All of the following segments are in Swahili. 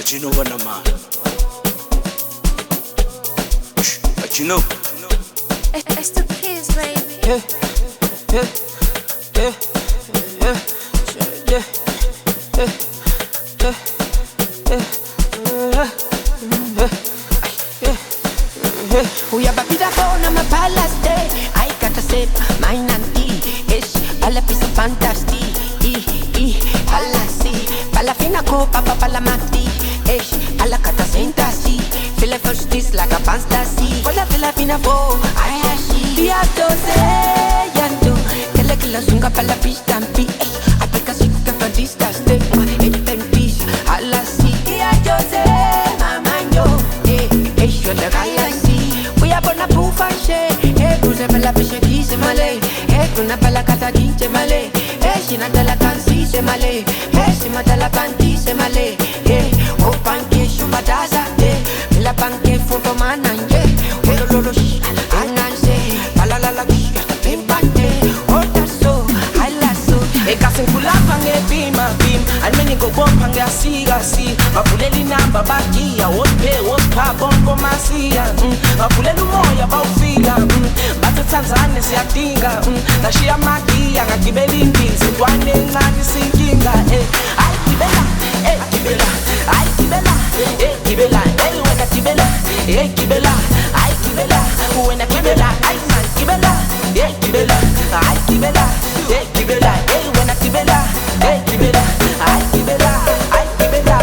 But you know what I'm on. But you know. It's the kids, baby. Yeah, yeah, yeah, yeah, yeah, Uya babida bona ma palaste, ai kata sep, mai nanti, ish, pala pisa fantastic, palasi, pala fina ko papa pala mati, ish, pala kata sentasi, feel first this like a fantasy, pala feel fina fo, ai ashi, dia dose, yanto, kila sunga pala pistampi, apeka sika fa distaste, ten piece, alasi, dia dose, mamanyo, ish, wala galaxy. Bona pufanshe, bruze bella pesce chi se male, una bella casa chi se male, scina della cansi se male, sima della panti se male, o panche shumbadaza, la panche foto mananje, lolo shi, ananse, palalala shi, pimpante, o tasso, alasso, e kasen kulapange bima bim, almeni go bompange asiga si, mapuleli namba bakia, pa bongo masia, mapuleli moya baufika, bata Tanzania siyadinga, ngashiya magia ngagibela indizi, ntwane encane sinkinga, ay gibela, gibela, ay gibela, gibela, wena gibela, gibela, ay gibela, wena gibela, ay man gibela, gibela, ay gibela, gibela, wena gibela, gibela, ay gibela, ay gibela.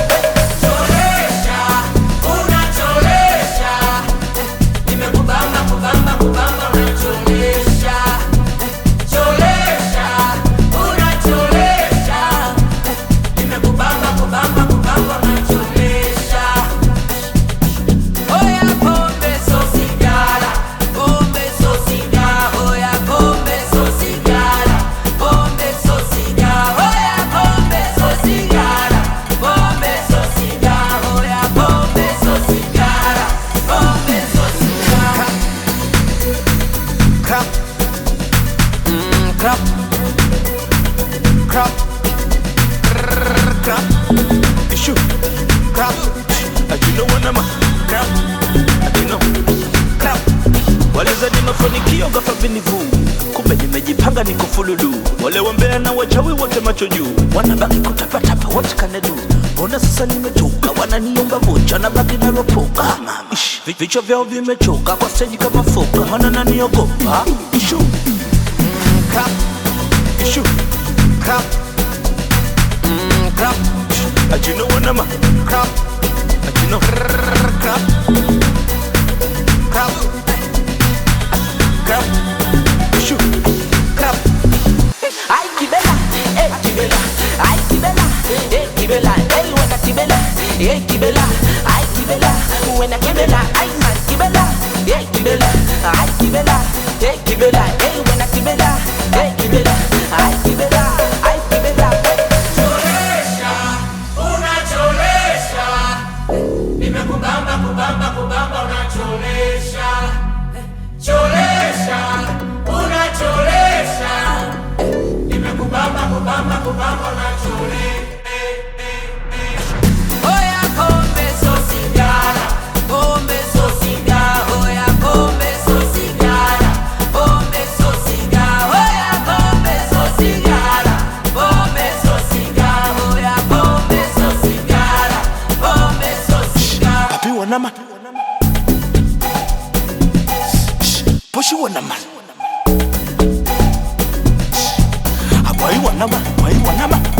Mafanikio ghafla vinivu, kumbe nimejipanga niko fululu. Wale wambea na wachawi wote macho juu, wanabaki kutapatapa, what can I do? Mbona sasa nimechoka, wananiomba vocha na baki na ropoka. Vichwa vyao vimechoka, kwa stage kama foka, wana naniogopa. Ishu crap, ishu crap, crap. You know what I'm a crap, you know crap, crap. Crap, shoot, crap. Ay gibela, gibela, ay gibela, gibela, wena gibela, gibela, ay gibela, wena gibela, ay man gibela, gibela, ay gibela, gibela, wena gibela, gibela, ay gibela, ay gibela. Cholesha, una cholesha, nimekubamba kubamba kubamba una cholesha, cholesha. Kubamba na chule. Oya pombe so sigara, pombe so sigara, oya pombe so sigara, pombe so sigara, oya pombe so sigara, pombe so sigara, oya pombe so sigara, pombe so sigara. Papi wanama, Pushi wanama. Why you wanna